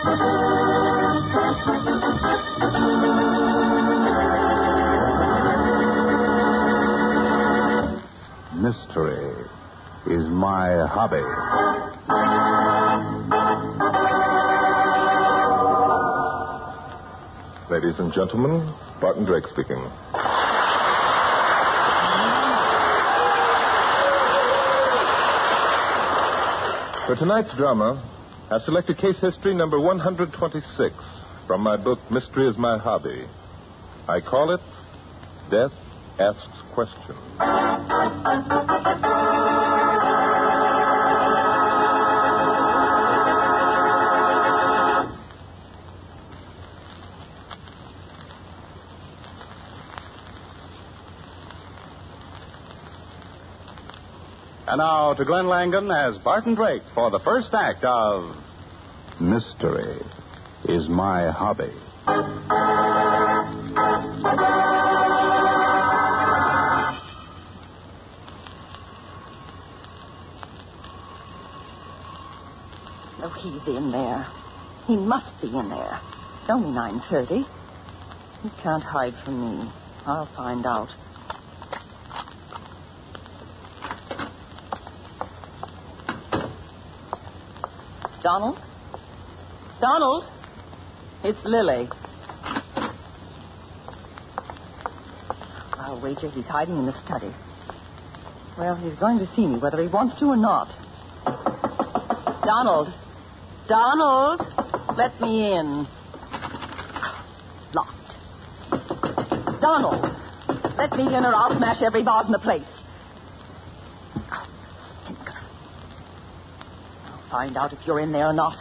Mystery is my hobby. Ladies and gentlemen, Barton Drake speaking. For tonight's drama, I've selected case history number 126 from my book, Mystery is My Hobby. I call it Death Asks Questions. And now to Glenn Langan as Barton Drake for the first act of Mystery is My Hobby. Oh, he's in there. He must be in there. It's only 9:30. He can't hide from me. I'll find out. Donald? Donald? It's Lily. I'll wager he's hiding in the study. Well, he's going to see me whether he wants to or not. Donald! Donald! Let me in. Locked. Donald! Let me in or I'll smash every vase in the place. Find out if you're in there or not.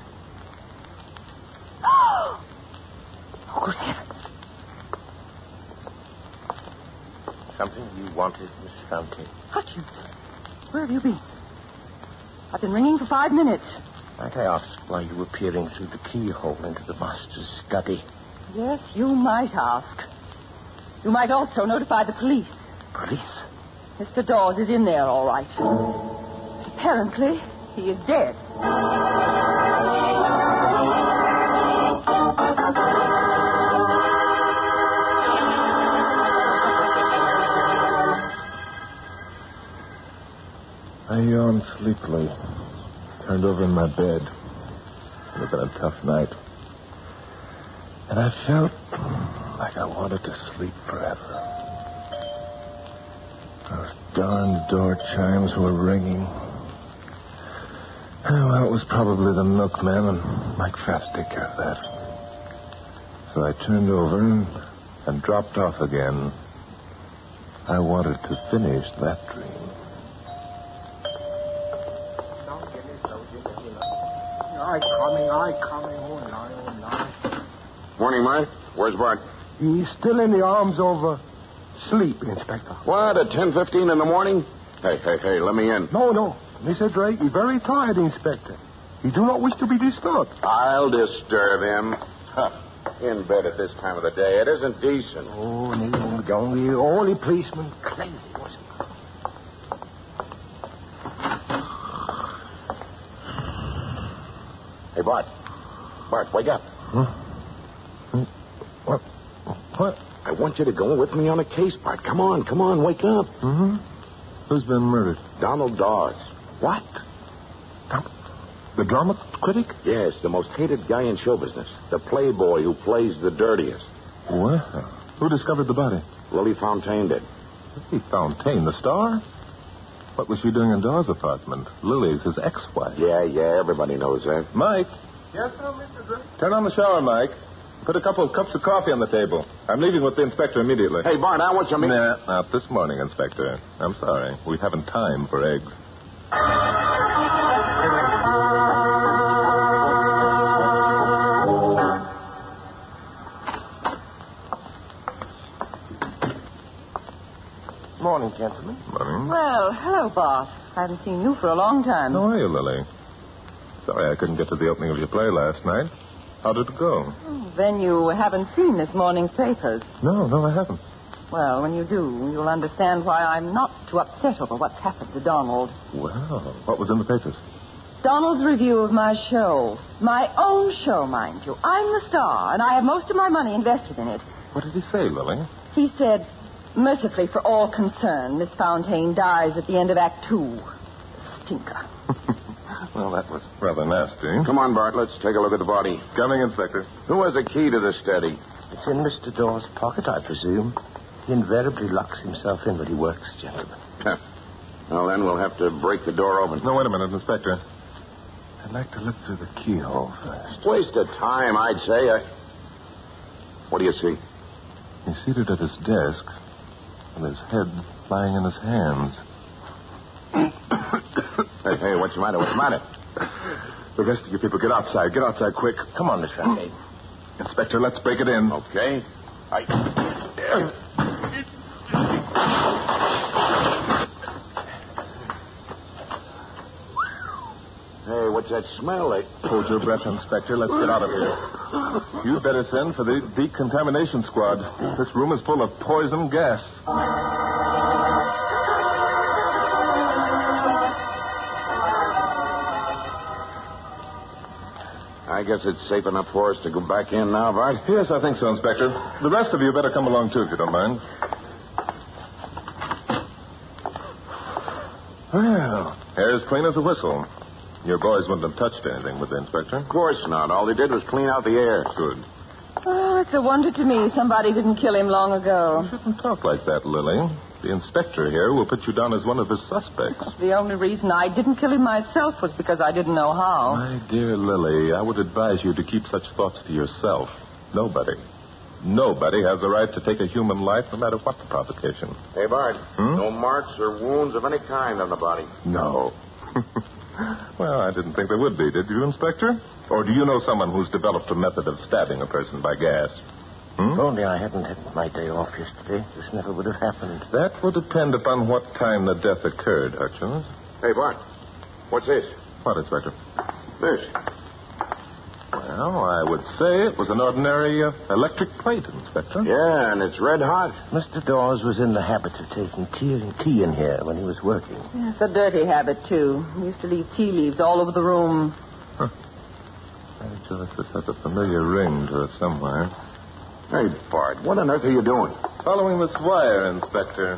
Oh, good heavens. Something you wanted, Miss Fountain? Hutchins, where have you been? I've been ringing for 5 minutes. Might I ask why you were peering through the keyhole into the master's study? Yes, you might ask. You might also notify the police. Police? Mr. Dawes is in there, all right. Apparently, he is dead. I yawned sleepily, turned over in my bed. It had been a tough night. And I felt like I wanted to sleep forever. Those darn door chimes were ringing. Well, it was probably the milkman, and Mike Fast take care of that. So I turned over and dropped off again. I wanted to finish that dream. I coming. Oh, no. Morning, Mike. Where's Bart? He's still in the arms of sleep, Inspector. What, at 10:15 in the morning? Hey, let me in. No. Mr. Drake, he's very tired, Inspector. He do not wish to be disturbed. I'll disturb him. In bed at this time of the day. It isn't decent. Oh, no, only all the policemen crazy, was he? Hey, Bart. Bart, wake up. Huh? What? I want you to go with me on a case, Bart. Come on, wake up. Mm-hmm. Who's been murdered? Donald Dawes. What? The drama critic? Yes, the most hated guy in show business. The playboy who plays the dirtiest. Well, who discovered the body? Lily Fontaine did. Lily Fontaine, the star? What was she doing in Dawes' apartment? Lily's his ex-wife. Yeah, everybody knows that. Mike. Yes, sir, Mr. Drake? Turn on the shower, Mike. Put a couple of cups of coffee on the table. I'm leaving with the inspector immediately. Hey, Bart, I want some... Nah, not this morning, Inspector. I'm sorry. We haven't time for eggs. Morning, gentlemen. Morning. Well, hello, Bart. I haven't seen you for a long time. How are you, Lily? Sorry I couldn't get to the opening of your play last night. How did it go? Then you haven't seen this morning's papers. No, I haven't. Well, when you do, you'll understand why I'm not too upset over what's happened to Donald. Well, what was in the papers? Donald's review of my show. My own show, mind you. I'm the star, and I have most of my money invested in it. What did he say, Lily? He said, mercifully for all concerned, Miss Fontaine dies at the end of Act 2. Stinker. Well, that was rather nasty. Come on, Bart. Let's take a look at the body. Coming, Inspector. Who has a key to the steady? It's in Mr. Dawes' pocket, I presume. He invariably locks himself in when he works, gentlemen. Well, then we'll have to break the door open. No, wait a minute, Inspector. I'd like to look through the keyhole first. Waste of time, I'd say. What do you see? He's seated at his desk with his head lying in his hands. Hey, what's the matter? What's the matter? The rest of you people, get outside. Get outside quick. Come on, Miss Fontaine. Inspector, let's break it in. Okay. Hey, what's that smell? Hold your breath, Inspector. Let's get out of here. You'd better send for the decontamination squad. This room is full of poison gas. I guess it's safe enough for us to go back in now, Bart. Yes, I think so, Inspector. The rest of you better come along, too, if you don't mind. Well, hair as clean as a whistle. Your boys wouldn't have touched anything with the Inspector. Of course not. All they did was clean out the air. Good. Oh, it's a wonder to me somebody didn't kill him long ago. You shouldn't talk like that, Lily. The Inspector here will put you down as one of his suspects. The only reason I didn't kill him myself was because I didn't know how. My dear Lily, I would advise you to keep such thoughts to yourself. Nobody has the right to take a human life, no matter what the provocation. Hey, Bart. No marks or wounds of any kind on the body. No. Well, I didn't think there would be, did you, Inspector? Or do you know someone who's developed a method of stabbing a person by gas? If only I hadn't had my day off yesterday, this never would have happened. That will depend upon what time the death occurred, Hutchins. Hey, Bart. What's this? What, Inspector? This. Well, I would say it was an ordinary electric plate, Inspector. Yeah, and it's red hot. Mr. Dawes was in the habit of taking tea in here when he was working. It's a dirty habit, too. He used to leave tea leaves all over the room. This has a familiar ring to it somewhere. Hey, Bart, what on earth are you doing? Following this wire, Inspector.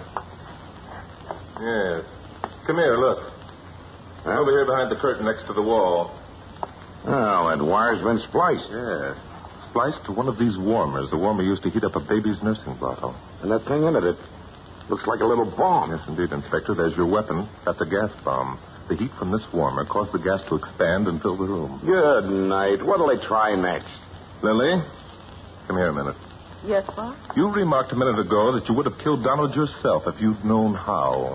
Yes. Come here, look. Over here behind the curtain next to the wall. Oh, that wire's been spliced. Yes. Spliced to one of these warmers. The warmer used to heat up a baby's nursing bottle. And that thing in it looks like a little bomb. Yes, indeed, Inspector. There's your weapon. That's a gas bomb. The heat from this warmer caused the gas to expand and fill the room. Good night. What'll they try next? Lily, come here a minute. Yes, Bob? You remarked a minute ago that you would have killed Donald yourself if you'd known how.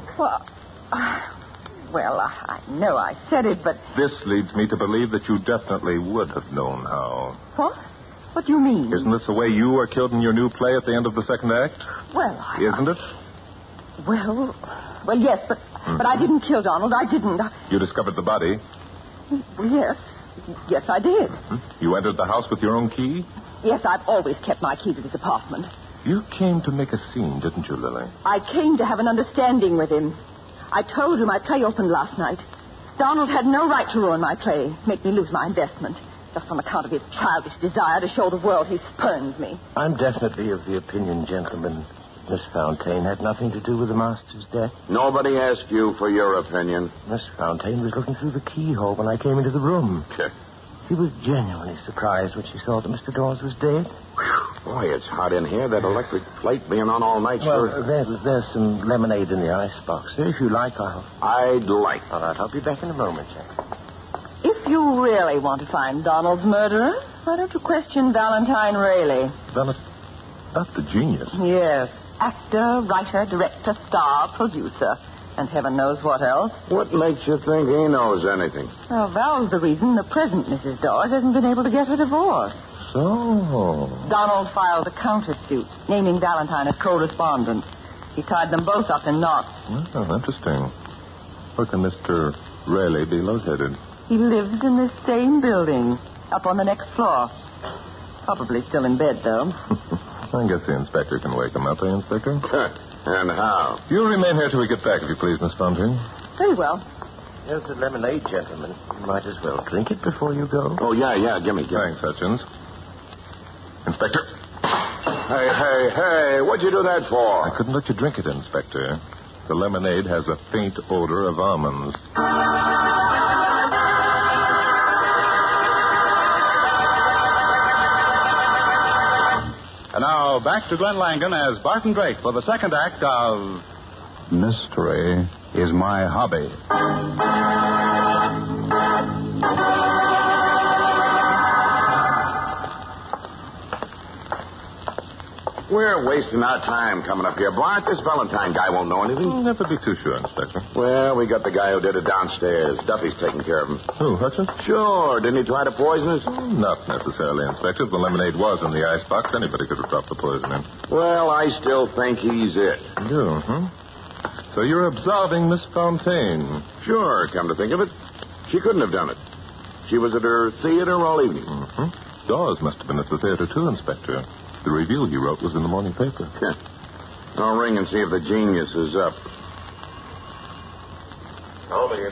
Well, I know I said it, but... This leads me to believe that you definitely would have known how. What? What do you mean? Isn't this the way you were killed in your new play at the end of the second act? Well, Isn't it? Well, yes, but I didn't kill Donald. I didn't. You discovered the body. Yes. Yes, I did. You entered the house with your own key? Yes, I've always kept my key to this apartment. You came to make a scene, didn't you, Lily? I came to have an understanding with him. I told him my play opened last night. Donald had no right to ruin my play, make me lose my investment, just on account of his childish desire to show the world he spurns me. I'm definitely of the opinion, gentlemen, Miss Fontaine had nothing to do with the master's death. Nobody asked you for your opinion. Miss Fontaine was looking through the keyhole when I came into the room. Okay. She was genuinely surprised when she saw that Mr. Dawes was dead. Boy, it's hot in here. That electric plate being on all night. Well, there's some lemonade in the icebox. If you like, I'd like. All right, I'll be back in a moment, Jack. If you really want to find Donald's murderer, why don't you question Valentine Rayleigh? Not the genius. Yes. Actor, writer, director, star, producer. And heaven knows what else. What makes you think he knows anything? Well, Val's the reason the present Mrs. Dawes hasn't been able to get her divorce. So? Donald filed a countersuit, naming Valentine as co-respondent. He tied them both up in knots. Well, interesting. Where can Mr. Rayleigh be located? He lives in this same building, up on the next floor. Probably still in bed, though. I guess the inspector can wake him up, eh, Inspector? And how? You remain here till we get back, if you please, Miss Fontaine. Very well. Here's the lemonade, gentlemen. You Might as well drink it before you go. Oh, yeah, give me. Thanks, Hutchins. Inspector. Hey, what'd you do that for? I couldn't let you drink it, Inspector. The lemonade has a faint odor of almonds. And now, back to Glenn Langan as Barton Drake for the second act of Mystery is My Hobby. We're wasting our time coming up here, Bart. This Valentine guy won't know anything. Never be too sure, Inspector. Well, we got the guy who did it downstairs. Duffy's taking care of him. Who, Hutchins? Sure. Didn't he try to poison us? Not necessarily, Inspector. If the lemonade was in the icebox, anybody could have dropped the poison in. Well, I still think he's it. You, huh? So you're absolving Miss Fontaine. Sure, come to think of it. She couldn't have done it. She was at her theater all evening. Mm-hmm. Dawes must have been at the theater, too, Inspector. The review he wrote was in the morning paper. I'll ring and see if the genius is up. I'll be in.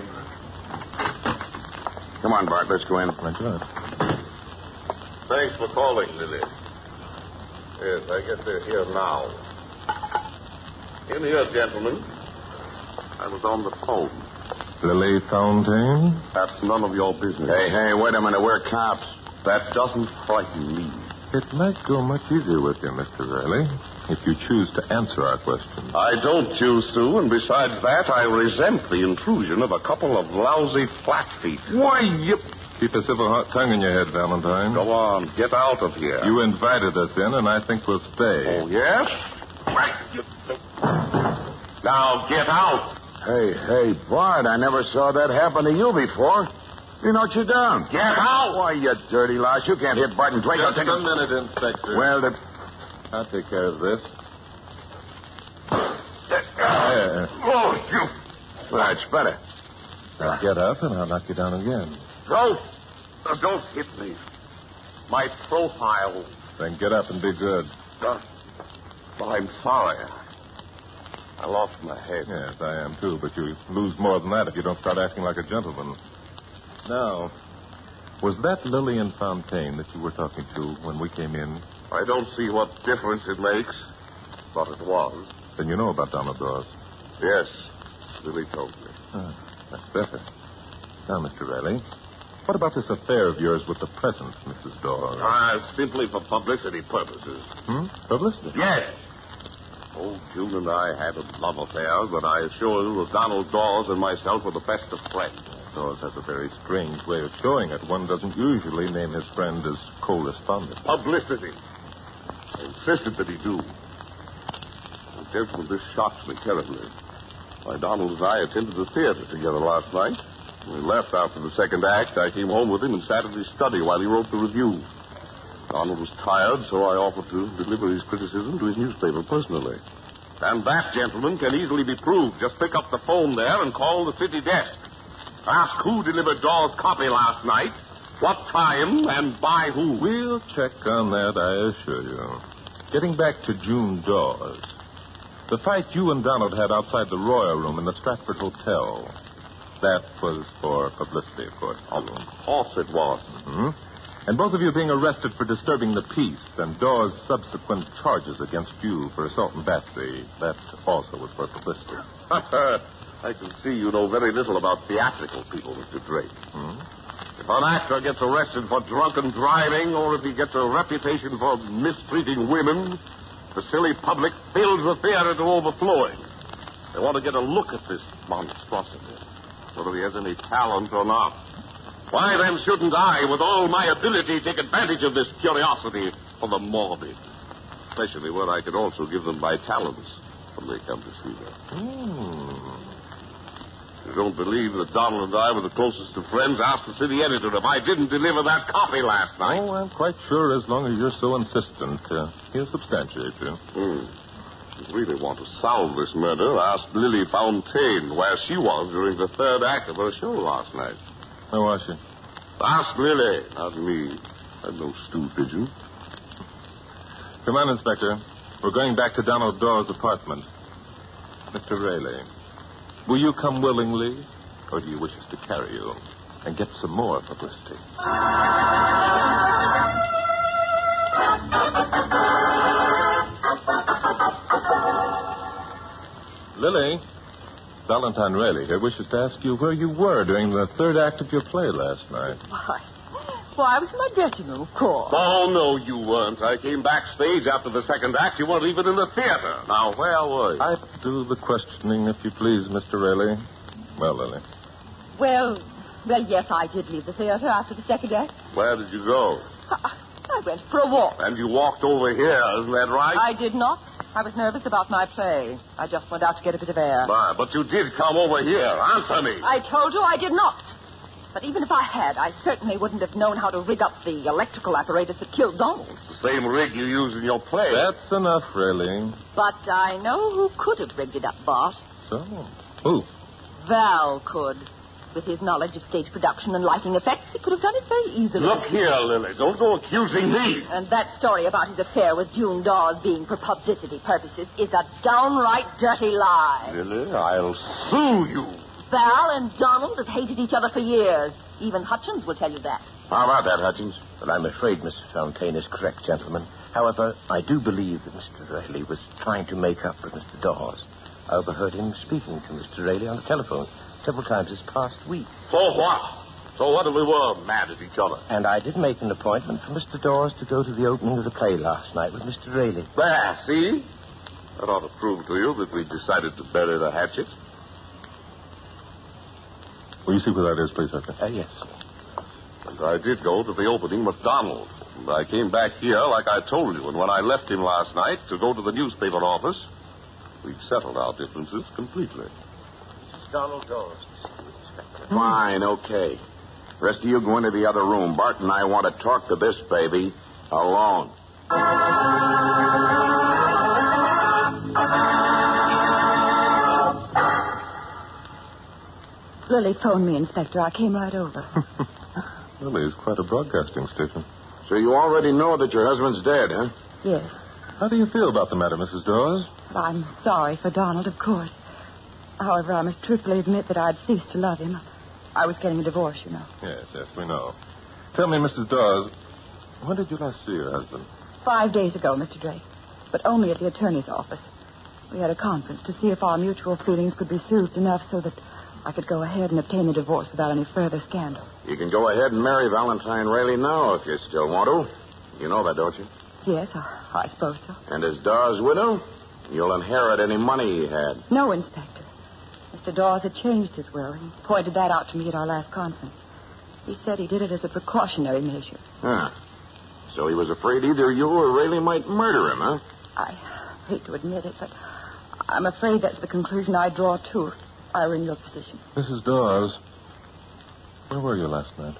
Come on, Bart, let's go in. Thank you. Thanks for calling, Lily. Yes, I guess they're here now. In here, gentlemen. I was on the phone. Lily Fontaine? That's none of your business. Hey, wait a minute. We're cops. That doesn't frighten me. It might go much easier with you, Mr. Riley, if you choose to answer our questions. I don't choose to, and besides that, I resent the intrusion of a couple of lousy flat feet. Why, you... Keep a civil tongue in your head, Valentine. Go on, get out of here. You invited us in, and I think we'll stay. Oh, yes? Now, get out. Hey, Bart, I never saw that happen to you before. You know what you done? Get out! Why, you dirty louse. You can't hit Barton Drake. Just a minute, Inspector. Well, I'll take care of this. Oh, you... That's better. Now get up, and I'll knock you down again. Don't hit me. My profile. Then get up and be good. I'm sorry. I lost my head. Yes, I am, too, but you lose more than that if you don't start acting like a gentleman. Now, was that Lillian Fontaine that you were talking to when we came in? I don't see what difference it makes, but it was. Then you know about Donald Dawes. Yes, Lily told me. That's better. Now, Mr. Riley, what about this affair of yours with the present, Mrs. Dawes? Simply for publicity purposes. Publicity? Yes. Old June and I had a love affair, but I assure you that Donald Dawes and myself were the best of friends. Dawes has a very strange way of showing it. One doesn't usually name his friend as co-respondent. Publicity. I insisted that he do. And, gentlemen, this shocks me terribly. Why, Donald and I attended the theater together last night. When we left after the second act, I came home with him and sat in his study while he wrote the review. Donald was tired, so I offered to deliver his criticism to his newspaper personally. And that, gentlemen, can easily be proved. Just pick up the phone there and call the city desk. Ask who delivered Dawes' copy last night, what time, and by who. We'll check on that, I assure you. Getting back to June Dawes. The fight you and Donald had outside the Royal Room in the Stratford Hotel. That was for publicity, of course. Of course it was. Mm-hmm. And both of you being arrested for disturbing the peace, and Dawes' subsequent charges against you for assault and battery, that also was for publicity. I can see you know very little about theatrical people, Mr. Drake. If an actor gets arrested for drunken driving, or if he gets a reputation for mistreating women, the silly public fills the theater to overflowing. They want to get a look at this monstrosity, whether he has any talent or not. Why, then, shouldn't I, with all my ability, take advantage of this curiosity for the morbid? Especially when I can also give them my talents when they come to see me. You don't believe that Donald and I were the closest of friends? Ask the city editor if I didn't deliver that copy last night. Oh, I'm quite sure as long as you're so insistent, he'll substantiate you. If you really want to solve this murder, ask Lily Fontaine where she was during the third act of her show last night. Where was she? Ask Lily, not me. I'm no stew pigeon. Come on, Inspector. We're going back to Donald Dawes' apartment. Mr. Rayleigh, will you come willingly, or do you wish us to carry you? and get some more publicity. Lily, Valentine Rayleigh here wishes to ask you where you were during the third act of your play last night. Why, I was in my dressing room, of course. Oh, no, you weren't. I came backstage after the second act. You weren't even in the theater. Now, where were you? I do the questioning, if you please, Mr. Rayleigh. Well, Lily. Well, yes, I did leave the theater after the second act. Where did you go? I went for a walk. And you walked over here, isn't that right? I did not. I was nervous about my play. I just went out to get a bit of air. But you did come over here. Answer me. I told you I did not. But even if I had, I certainly wouldn't have known how to rig up the electrical apparatus that killed Donald. It's the same rig you use in your play. That's enough, Rayleigh. But I know who could have rigged it up, Bart. So? Who? Val could. With his knowledge of stage production and lighting effects, he could have done it very easily. Look here, Lily. Don't go accusing me. And that story about his affair with June Dawes being for publicity purposes is a downright dirty lie. Lily, I'll sue you. Val and Donald have hated each other for years. Even Hutchins will tell you that. How about that, Hutchins? Well, I'm afraid Mr. Fontaine is correct, gentlemen. However, I do believe that Mr. Rayleigh was trying to make up with Mr. Dawes. I overheard him speaking to Mr. Rayleigh on the telephone several times this past week. So what? So what if we were mad at each other? And I did make an appointment for Mr. Dawes to go to the opening of the play last night with Mr. Rayleigh. There, see? That ought to prove to you that we decided to bury the hatchet. Will you see where that is, please, Hector? Yes. And I did go to the opening with Donald. And I came back here like I told you. And when I left him last night to go to the newspaper office, we've settled our differences completely. Donald Dawes. Fine, okay. The rest of you go into the other room. Bart and I want to talk to this baby alone. Lily phoned me, Inspector. I came right over. Lily is quite a broadcasting station. So you already know that your husband's dead, huh? Yes. How do you feel about the matter, Mrs. Dawes? Well, I'm sorry for Donald, of course. However, I must truthfully admit that I'd ceased to love him. I was getting a divorce, you know. Yes, we know. Tell me, Mrs. Dawes, when did you last see your husband? 5 days ago, Mr. Drake. But only at the attorney's office. We had a conference to see if our mutual feelings could be soothed enough so that I could go ahead and obtain the divorce without any further scandal. You can go ahead and marry Valentine Rayleigh now if you still want to. You know that, don't you? Yes, I suppose so. And as Dawes' widow, you'll inherit any money he had. No, Inspector. Mr. Dawes had changed his will. He pointed that out to me at our last conference. He said he did it as a precautionary measure. Huh. So he was afraid either you or Rayleigh might murder him, huh? I hate to admit it, but I'm afraid that's the conclusion I draw, too, if I were in your position. Mrs. Dawes, where were you last night?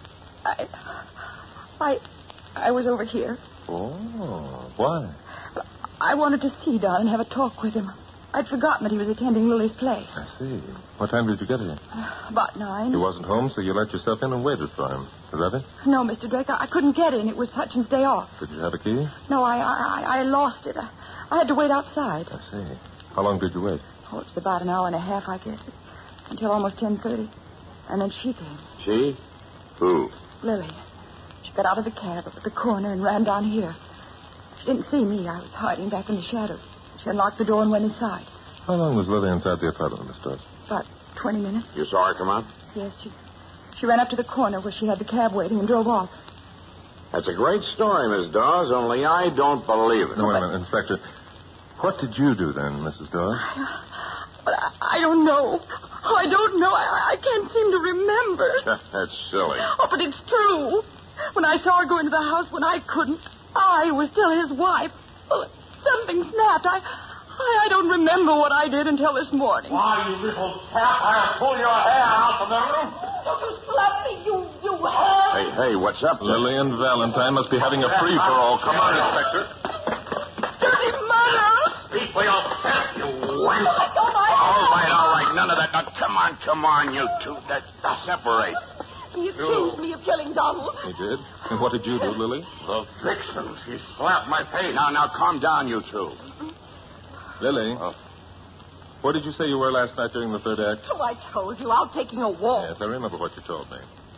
I was over here. Oh, why? I wanted to see Don and have a talk with him. I'd forgotten that he was attending Lily's play. I see. What time did you get here? About 9. He wasn't home, so you let yourself in and waited for him. Is that it? No, Mr. Drake, I couldn't get in. It was Hutchins' day off. Did you have a key? No, I lost it. I had to wait outside. I see. How long did you wait? Oh, it was about an hour and a half, I guess. Until almost 10:30. And then she came. She? Who? Lily. She got out of the cab up at the corner and ran down here. She didn't see me. I was hiding back in the shadows. She unlocked the door and went inside. How long was Lily inside the apartment, Miss Dawes? About 20 minutes. You saw her come out? Yes, she ran up to the corner where she had the cab waiting and drove off. That's a great story, Miss Dawes, only I don't believe it. No, wait a minute, Inspector. What did you do then, Mrs. Dawes? But I don't know. Oh, I don't know. I can't seem to remember. That's silly. Oh, but it's true. When I saw her go into the house when I couldn't, I was still his wife. Well, something snapped. I don't remember what I did until this morning. Why, you little cat, I'll pull your hair out from the roof. Don't you slap me, you have. Hey, what's up? Lily and Valentine must be having a free-for-all. Come on, Inspector. Dirty mother. Speak for yourself, you wench. Let go my All right. None of that. Now, come on, you two. Separate. He accused me of killing Donald. He did? And what did you do, Lily? The vixen. She slapped my face. Now, calm down, you two. Lily, where did you say you were last night during the third act? Oh, I told you. Out taking a walk. Yes, I remember what you told me.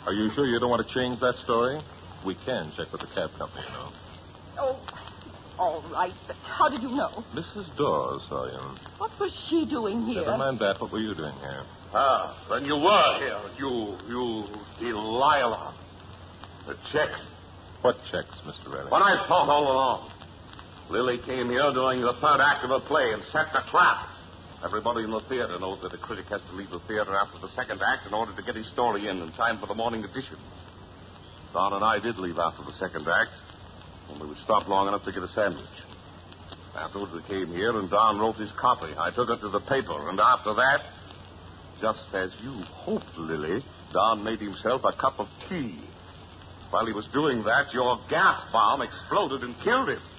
Are you sure you don't want to change that story? We can check with the cab company, you know. Oh, all right, but how did you know? Mrs. Dawes saw you. What was she doing here? Never mind that. What were you doing here? Then you were here. You Delilah. The checks. What checks, Mr. Rayleigh? What I thought all along. Lily came here during the third act of a play and set the trap. Everybody in the theater knows that a critic has to leave the theater after the second act in order to get his story in time for the morning edition. Don and I did leave after the second act, only we stopped long enough to get a sandwich. Afterwards, we came here, and Don wrote his copy. I took it to the paper, and after that, just as you hoped, Lily, Don made himself a cup of tea. While he was doing that, your gas bomb exploded and killed him.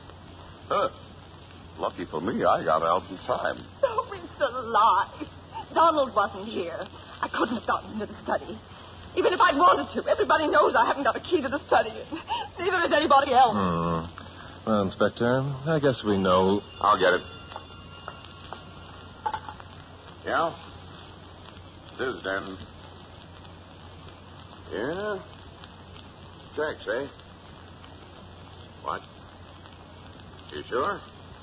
Lucky for me, I got out in time. Oh, it's a lie. Donald wasn't here. I couldn't have gotten into the study. Even if I wanted to. Everybody knows I haven't got a key to the study. Neither has anybody else. Well, Inspector, I guess we know. I'll get it. Yeah? It is, Danton. Yeah? Checks, eh? What? You sure?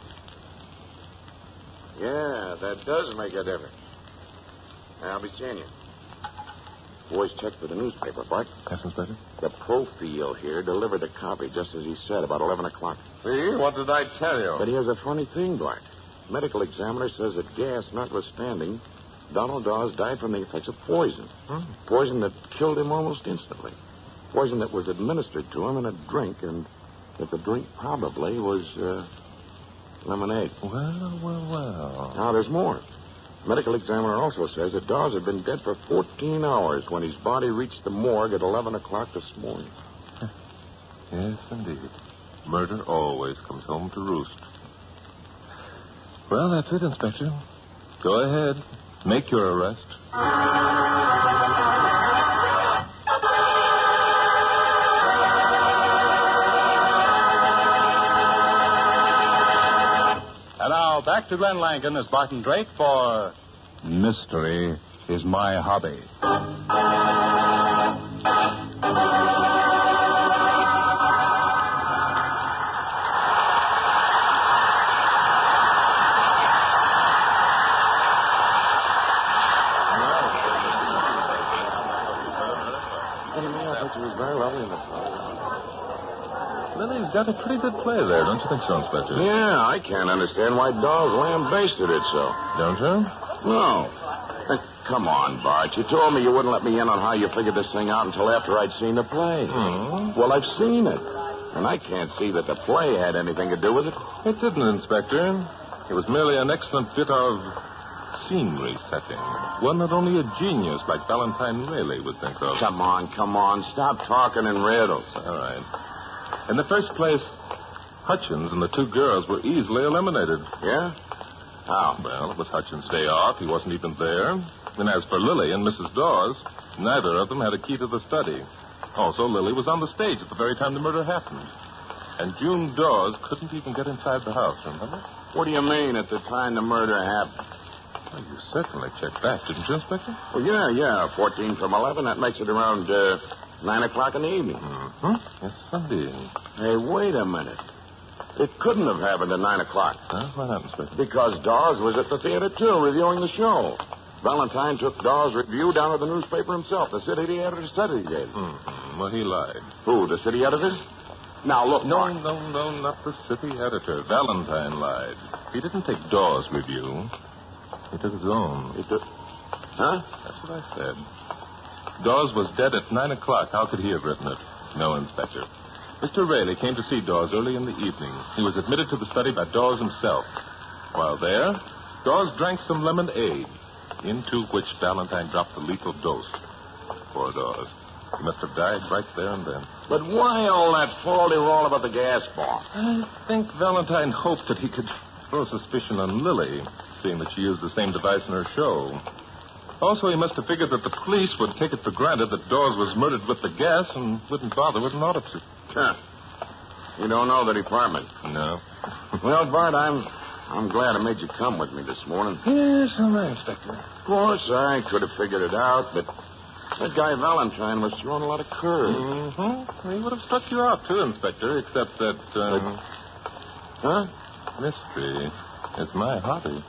Yeah, that does make a difference. I'll be seeing you. Boys, check for the newspaper, Bart. Yes, Inspector? The profile here delivered a copy, just as he said, about 11 o'clock. See? What did I tell you? But he has a funny thing, Bart. Medical examiner says that gas notwithstanding, Donald Dawes died from the effects of poison. Poison that killed him almost instantly. Poison that was administered to him in a drink, and that the drink probably was lemonade. Well. Now, there's more. Medical examiner also says that Dawes had been dead for 14 hours when his body reached the morgue at 11 o'clock this morning. Yes, indeed. Murder always comes home to roost. Well, that's it, Inspector. Go ahead. Make your arrest. And now, back to Glen Langan as Barton Drake for Mystery is My Hobby. Lily's got a pretty good play there, don't you think so, Inspector? Yeah, I can't understand why Dawes lambasted it so. Don't you? No. Come on, Bart. You told me you wouldn't let me in on how you figured this thing out until after I'd seen the play. Well, I've seen it. And I can't see that the play had anything to do with it. It didn't, Inspector. It was merely an excellent bit of scenery setting. One that only a genius like Valentine Rayleigh would think of. Come on. Stop talking in riddles. All right. In the first place, Hutchins and the two girls were easily eliminated. Yeah? How? Well, it was Hutchins' day off. He wasn't even there. And as for Lily and Mrs. Dawes, neither of them had a key to the study. Also, Lily was on the stage at the very time the murder happened. And June Dawes couldn't even get inside the house, remember? What do you mean, at the time the murder happened? Well, you certainly checked back, didn't you, Inspector? Well, yeah. 14 from 11. That makes it around 9 o'clock in the evening. Yes, indeed. Hey, wait a minute. It couldn't have happened at 9 o'clock. Why not, Inspector? Because Dawes was at the theater, too, reviewing the show. Valentine took Dawes' review down to the newspaper himself. The city editor said he did. Well, he lied. Who, the city editor? Now, look, No, Bart. no, not the city editor. Valentine lied. He didn't take Dawes' review. He took his own. He took... Huh? That's what I said. Dawes was dead at 9 o'clock. How could he have written it? No, Inspector. Mr. Rayleigh came to see Dawes early in the evening. He was admitted to the study by Dawes himself. While there, Dawes drank some lemonade, into which Valentine dropped the lethal dose. Poor Dawes. He must have died right there and then. But why all that faldy-roll about the gas bomb? I think Valentine hoped that he could throw suspicion on Lily, seeing that she used the same device in her show. Also, he must have figured that the police would take it for granted that Dawes was murdered with the gas and wouldn't bother with an autopsy. Huh. You don't know the department? No. Well, Bart, I'm glad I made you come with me this morning. Yes, all right, Inspector. Of course, I could have figured it out, but That guy Valentine was throwing a lot of curves. Mm-hmm. He would have struck you out, too, Inspector, except that, Huh? mystery is my hobby.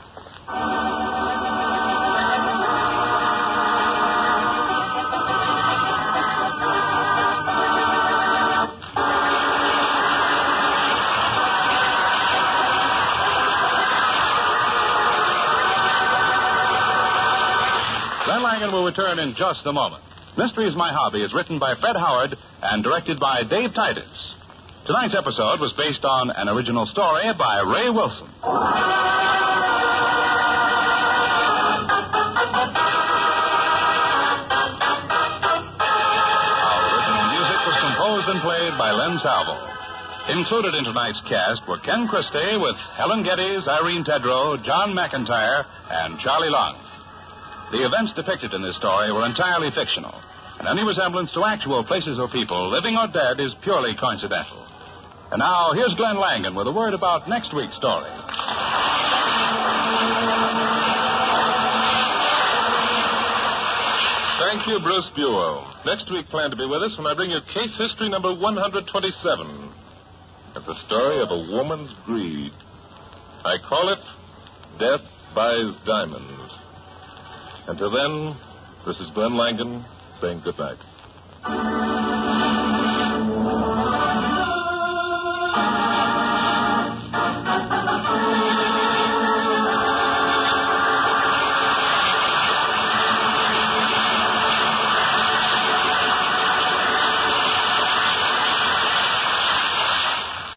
Glenn Langan will return in just a moment. Mystery is My Hobby is written by Fred Howard and directed by Dave Titus. Tonight's episode was based on an original story by Ray Wilson. Our original music was composed and played by Len Salvo. Included in tonight's cast were Ken Christie with Helen Geddes, Irene Tedrow, John McIntyre, and Charlie Lung. The events depicted in this story were entirely fictional, and any resemblance to actual places or people, living or dead, is purely coincidental. And now, here's Glenn Langan with a word about next week's story. Thank you, Bruce Buell. Next week, plan to be with us when I bring you case history number 127. It's the story of a woman's greed. I call it Death Buys Diamonds. Until then, this is Glenn Langan saying good night.